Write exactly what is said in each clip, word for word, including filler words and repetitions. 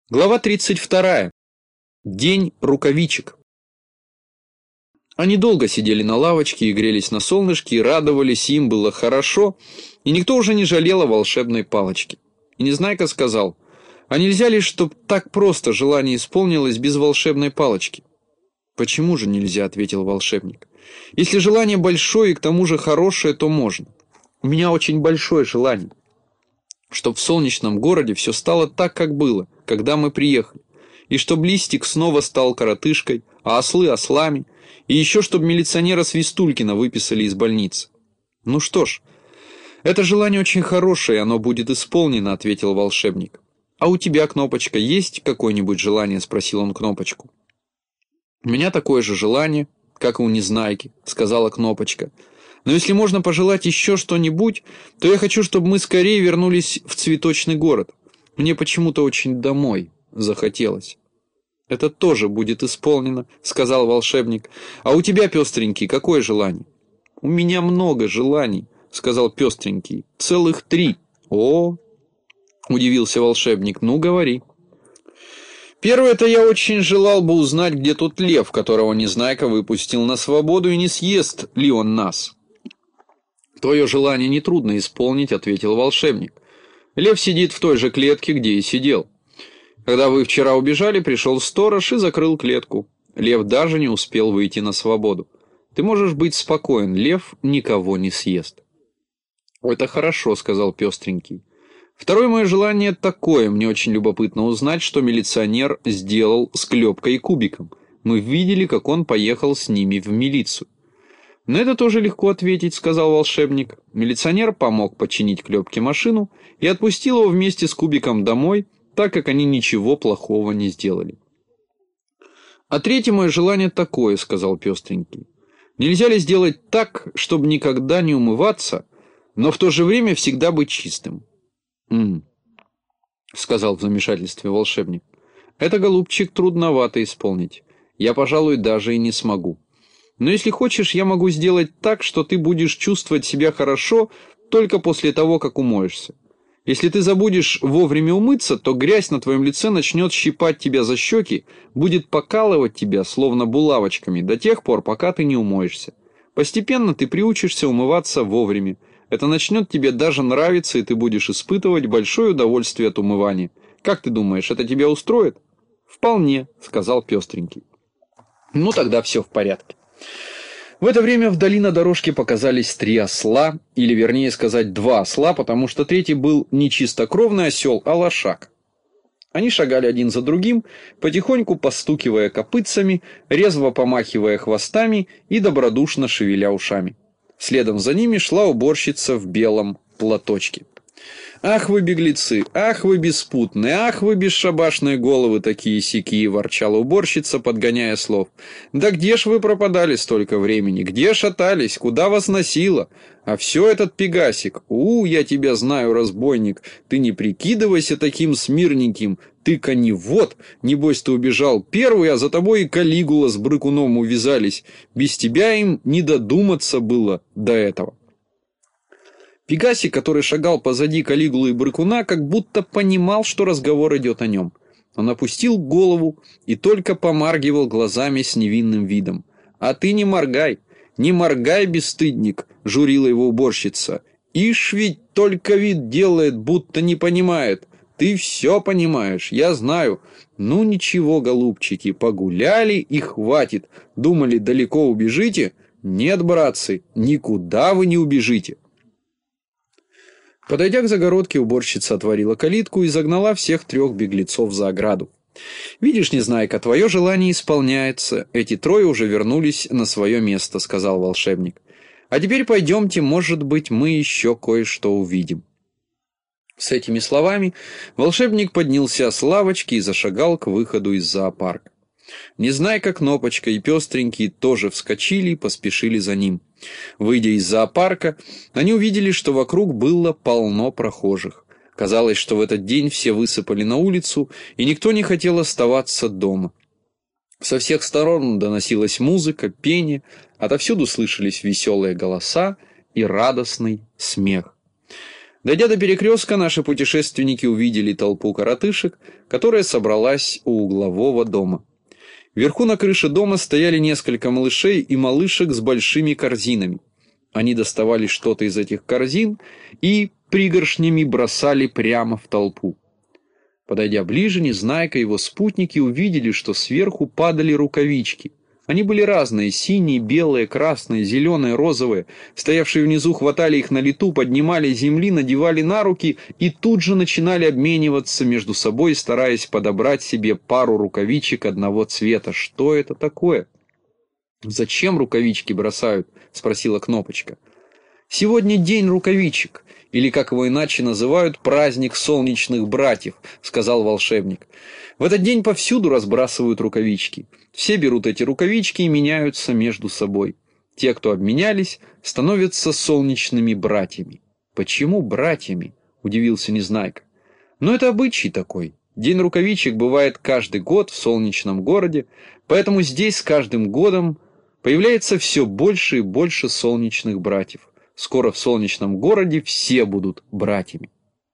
Глава тридцать вторая. День рукавичек. Они долго сидели на лавочке и грелись на солнышке, и радовались, им было хорошо, и никто уже не жалел о волшебной палочке. И Незнайка сказал: «А нельзя ли, чтоб так просто желание исполнилось без волшебной палочки?» «Почему же нельзя?» — ответил волшебник. «Если желание большое и к тому же хорошее, то можно. У меня очень большое желание, чтоб в солнечном городе все стало так, как было, когда мы приехали, и чтоб Листик снова стал коротышкой, а ослы ослами, и еще чтоб милиционера Свистулькина выписали из больницы». «Ну что ж, это желание очень хорошее, и оно будет исполнено», — ответил волшебник. «А у тебя, Кнопочка, есть какое-нибудь желание?» — спросил он Кнопочку. «У меня такое же желание, как и у Незнайки», — сказала Кнопочка. «Но если можно пожелать еще что-нибудь, то я хочу, чтобы мы скорее вернулись в цветочный город. Мне почему-то очень домой захотелось». «Это тоже будет исполнено», — сказал волшебник. «А у тебя, Пестренький, какое желание?» «У меня много желаний», — сказал Пестренький. «Целых три». «О!» — удивился волшебник. «Ну, говори». «Первое-то я очень желал бы узнать, где тот лев, которого Незнайка выпустил на свободу, и не съест ли он нас». «Твое желание нетрудно исполнить», — ответил волшебник. «Лев сидит в той же клетке, где и сидел. Когда вы вчера убежали, пришел сторож и закрыл клетку. Лев даже не успел выйти на свободу. Ты можешь быть спокоен, лев никого не съест». «Это хорошо», — сказал Пестренький. «Второе мое желание такое. Мне очень любопытно узнать, что милиционер сделал с Клепкой и Кубиком. Мы видели, как он поехал с ними в милицию». «На это тоже легко ответить», — сказал волшебник. «Милиционер помог починить Клепке машину и отпустил его вместе с Кубиком домой, так как они ничего плохого не сделали». «А третье мое желание такое», — сказал Пестренький. «Нельзя ли сделать так, чтобы никогда не умываться, но в то же время всегда быть чистым?» «М-м», — сказал в замешательстве волшебник. «Это, голубчик, трудновато исполнить. Я, пожалуй, даже и не смогу. Но если хочешь, я могу сделать так, что ты будешь чувствовать себя хорошо только после того, как умоешься. Если ты забудешь вовремя умыться, то грязь на твоем лице начнет щипать тебя за щеки, будет покалывать тебя, словно булавочками, до тех пор, пока ты не умоешься. Постепенно ты приучишься умываться вовремя. Это начнет тебе даже нравиться, и ты будешь испытывать большое удовольствие от умывания. Как ты думаешь, это тебя устроит?» «Вполне», — сказал Пестренький. «Ну тогда все в порядке». В это время вдали на дорожке показались три осла, или вернее сказать два осла, потому что третий был не чистокровный осел, а лошак. Они шагали один за другим, потихоньку постукивая копытцами, резво помахивая хвостами и добродушно шевеля ушами. Следом за ними шла уборщица в белом платочке. «Ах вы, беглецы! Ах вы, беспутные! Ах вы, бесшабашные головы такие-сякие!» — ворчала уборщица, подгоняя слов. «Да где ж вы пропадали столько времени? Где шатались? Куда вас носило? А все этот пегасик! У, я тебя знаю, разбойник! Ты не прикидывайся таким смирненьким! Ты коневод! Небось, ты убежал первый, а за тобой и Калигула с Брыкуном увязались! Без тебя им не додуматься было до этого!» Пегасик, который шагал позади Калигулы и Брыкуна, как будто понимал, что разговор идет о нем. Он опустил голову и только помаргивал глазами с невинным видом. «А ты не моргай, не моргай, бесстыдник!» — журила его уборщица. «Ишь ведь только вид делает, будто не понимает. Ты все понимаешь, я знаю. Ну ничего, голубчики, погуляли и хватит. Думали, далеко убежите? Нет, братцы, никуда вы не убежите». Подойдя к загородке, уборщица отворила калитку и загнала всех трех беглецов за ограду. «Видишь, Незнайка, твое желание исполняется. Эти трое уже вернулись на свое место», — сказал волшебник. «А теперь пойдемте, может быть, мы еще кое-что увидим». С этими словами волшебник поднялся с лавочки и зашагал к выходу из зоопарка. Незнайка, Кнопочка и Пестренький тоже вскочили и поспешили за ним. Выйдя из зоопарка, они увидели, что вокруг было полно прохожих. Казалось, что в этот день все высыпали на улицу, и никто не хотел оставаться дома. Со всех сторон доносилась музыка, пение, отовсюду слышались веселые голоса и радостный смех. Дойдя до перекрестка, наши путешественники увидели толпу коротышек, которая собралась у углового дома. Вверху на крыше дома стояли несколько малышей и малышек с большими корзинами. Они доставали что-то из этих корзин и пригоршнями бросали прямо в толпу. Подойдя ближе, Незнайка и его спутники увидели, что сверху падали рукавички. Они были разные: синие, белые, красные, зеленые, розовые. Стоявшие внизу хватали их на лету, поднимали с земли, надевали на руки и тут же начинали обмениваться между собой, стараясь подобрать себе пару рукавичек одного цвета. «Что это такое?» «Зачем рукавички бросают?» — спросила Кнопочка. «Сегодня день рукавичек, или, как его иначе называют, праздник солнечных братьев», — сказал волшебник. «В этот день повсюду разбрасывают рукавички. Все берут эти рукавички и меняются между собой. Те, кто обменялись, становятся солнечными братьями». «Почему братьями?» — удивился Незнайка. «Но это обычай такой. День рукавичек бывает каждый год в солнечном городе, поэтому здесь с каждым годом появляется все больше и больше солнечных братьев. Скоро в солнечном городе все будут братьями».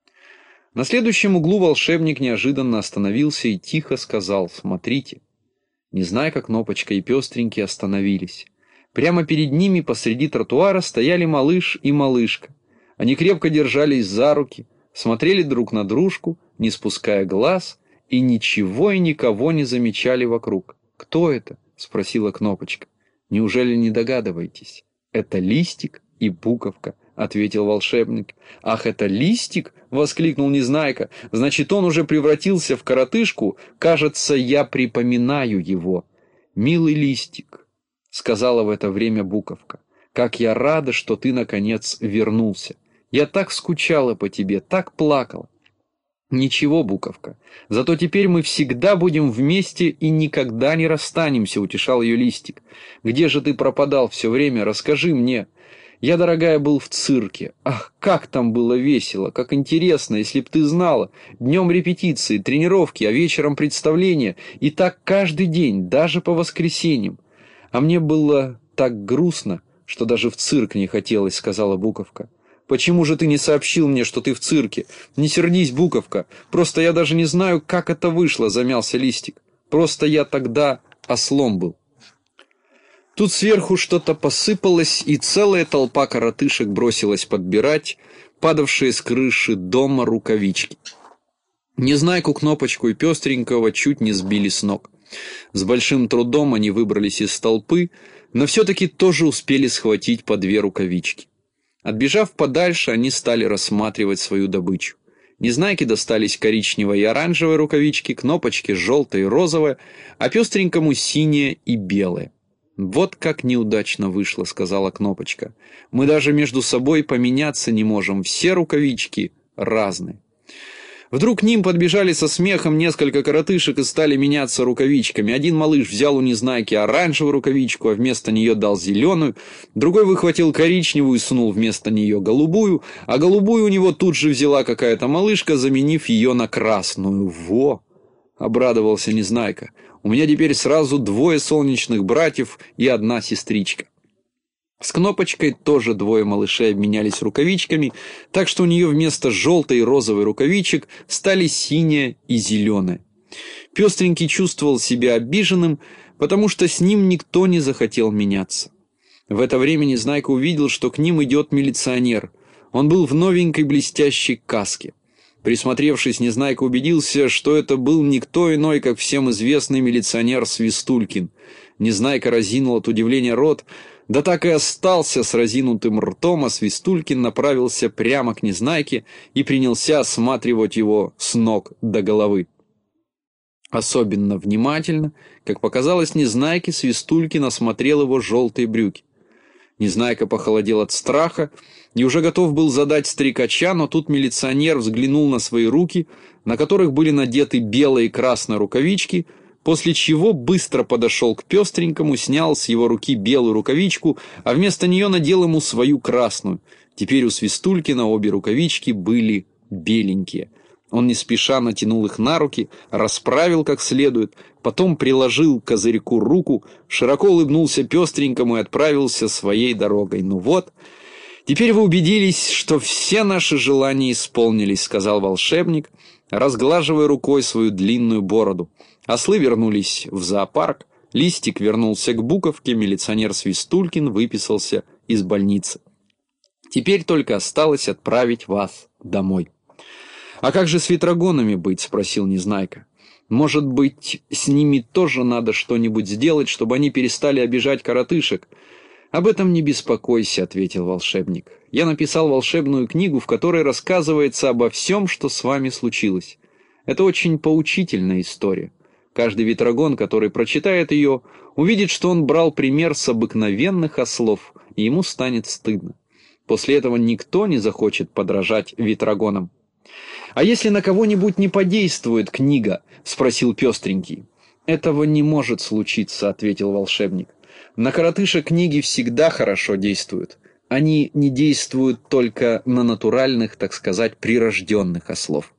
На следующем углу волшебник неожиданно остановился и тихо сказал: «Смотрите». Незнайка, Кнопочка и Пестренький остановились. Прямо перед ними посреди тротуара стояли малыш и малышка. Они крепко держались за руки, смотрели друг на дружку, не спуская глаз, и ничего и никого не замечали вокруг. «Кто это?» — спросила Кнопочка. «Неужели не догадываетесь? Это Листик и Буковка», — ответил волшебник. «Ах, это Листик?» — воскликнул Незнайка. «Значит, он уже превратился в коротышку? Кажется, я припоминаю его». «Милый Листик», — сказала в это время Буковка, — «как я рада, что ты, наконец, вернулся. Я так скучала по тебе, так плакала». «Ничего, Буковка, зато теперь мы всегда будем вместе и никогда не расстанемся», — утешал ее Листик. «Где же ты пропадал все время? Расскажи мне. Я, дорогая, был в цирке. Ах, как там было весело, как интересно, если б ты знала. Днем репетиции, тренировки, а вечером представления. И так каждый день, даже по воскресеньям. А мне было так грустно, что даже в цирк не хотелось», — сказала Буковка. «Почему же ты не сообщил мне, что ты в цирке? Не сердись, Буковка. Просто я даже не знаю, как это вышло», — замялся Листик. «Просто я тогда ослом был». Тут сверху что-то посыпалось, и целая толпа коротышек бросилась подбирать падавшие с крыши дома рукавички. Незнайку, Кнопочку и Пестренького чуть не сбили с ног. С большим трудом они выбрались из толпы, но все-таки тоже успели схватить по две рукавички. Отбежав подальше, они стали рассматривать свою добычу. Незнайке достались коричневые и оранжевые рукавички, Кнопочке желтые и розовые, а Пестренькому синие и белые. «Вот как неудачно вышло», — сказала Кнопочка. «Мы даже между собой поменяться не можем, все рукавички разные». Вдруг к ним подбежали со смехом несколько коротышек и стали меняться рукавичками. Один малыш взял у Незнайки оранжевую рукавичку, а вместо нее дал зеленую. Другой выхватил коричневую и сунул вместо нее голубую, а голубую у него тут же взяла какая-то малышка, заменив ее на красную. «Во!» — обрадовался Незнайка. «У меня теперь сразу двое солнечных братьев и одна сестричка». С Кнопочкой тоже двое малышей обменялись рукавичками, так что у нее вместо желтой и розовой рукавичек стали синяя и зеленая. Пестренький чувствовал себя обиженным, потому что с ним никто не захотел меняться. В это время Незнайка увидел, что к ним идет милиционер. Он был в новенькой блестящей каске. Присмотревшись, Незнайка убедился, что это был никто иной, как всем известный милиционер Свистулькин. Незнайка разинул от удивления рот, да так и остался с разинутым ртом, а Свистулькин направился прямо к Незнайке и принялся осматривать его с ног до головы. Особенно внимательно, как показалось Незнайке, Свистулькин осмотрел его желтые брюки. Незнайка похолодел от страха и уже готов был задать стрекача, но тут милиционер взглянул на свои руки, на которых были надеты белые и красные рукавички, после чего быстро подошел к Пестренькому, снял с его руки белую рукавичку, а вместо нее надел ему свою красную. Теперь у Свистулькина обе рукавички были беленькие. Он не спеша натянул их на руки, расправил как следует, потом приложил к козырьку руку, широко улыбнулся Пестренькому и отправился своей дорогой. «Ну вот, «Теперь вы убедились, что все наши желания исполнились», — сказал волшебник, разглаживая рукой свою длинную бороду. Ослы вернулись в зоопарк, Листик вернулся к Буковке, милиционер Свистулькин выписался из больницы. «Теперь только осталось отправить вас домой». «А как же с ветрогонами быть?» — спросил Незнайка. «Может быть, с ними тоже надо что-нибудь сделать, чтобы они перестали обижать коротышек?» «Об этом не беспокойся», — ответил волшебник. «Я написал волшебную книгу, в которой рассказывается обо всем, что с вами случилось. Это очень поучительная история. Каждый ветрогон, который прочитает ее, увидит, что он брал пример с обыкновенных ослов, и ему станет стыдно. После этого никто не захочет подражать ветрогонам». «А если на кого-нибудь не подействует книга?» — спросил Пестренький. «Этого не может случиться», — ответил волшебник. «На коротышек книги всегда хорошо действуют. Они не действуют только на натуральных, так сказать, прирожденных ослов».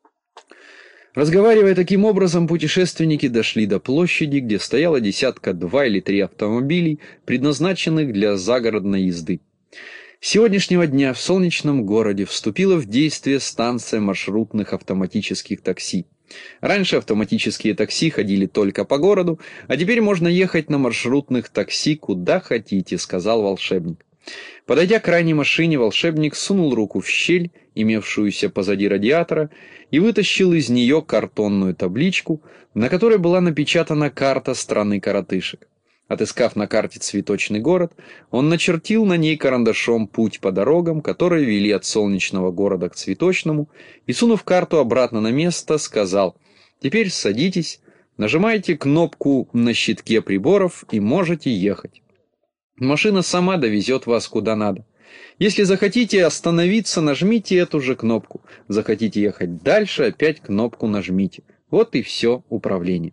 Разговаривая таким образом, путешественники дошли до площади, где стояло десятка два или три автомобилей, предназначенных для загородной езды. С сегодняшнего дня в солнечном городе вступила в действие станция маршрутных автоматических такси. Раньше автоматические такси ходили только по городу, а теперь можно ехать на маршрутных такси куда хотите, сказал волшебник. Подойдя к крайней машине, волшебник сунул руку в щель, имевшуюся позади радиатора, и вытащил из нее картонную табличку, на которой была напечатана карта страны коротышек. Отыскав на карте цветочный город, он начертил на ней карандашом путь по дорогам, которые вели от солнечного города к цветочному, и, сунув карту обратно на место, сказал: «Теперь садитесь, нажимайте кнопку на щитке приборов и можете ехать. Машина сама довезет вас куда надо. Если захотите остановиться, нажмите эту же кнопку. Захотите ехать дальше, опять кнопку нажмите. Вот и все управление».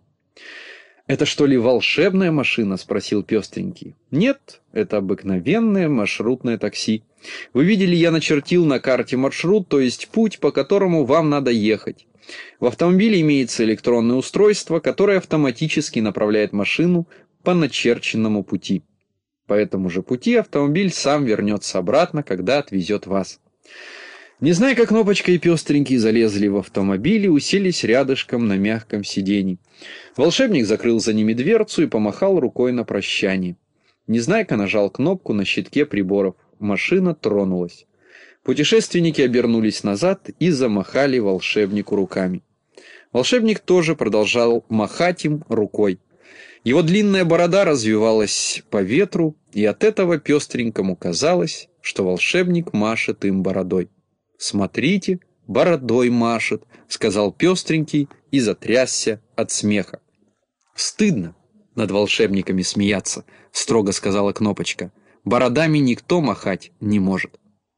«Это что ли волшебная машина?» — спросил Пестренький. «Нет, это обыкновенное маршрутное такси. Вы видели, я начертил на карте маршрут, то есть путь, по которому вам надо ехать. В автомобиле имеется электронное устройство, которое автоматически направляет машину по начерченному пути. По этому же пути автомобиль сам вернется обратно, когда отвезет вас». Незнайка, Кнопочка и Пестренький залезли в автомобиль и уселись рядышком на мягком сиденье. Волшебник закрыл за ними дверцу и помахал рукой на прощание. Незнайка нажал кнопку на щитке приборов. Машина тронулась. Путешественники обернулись назад и замахали волшебнику руками. Волшебник тоже продолжал махать им рукой. Его длинная борода развивалась по ветру, и от этого Пестренькому казалось, что волшебник машет им бородой. «Смотрите, бородой машет», — сказал Пестренький и затрясся от смеха. «Стыдно над волшебниками смеяться», — строго сказала Кнопочка. «Бородами никто махать не может».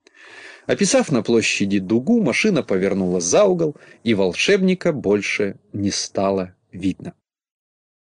Описав на площади дугу, машина повернула за угол, и волшебника больше не стало видно.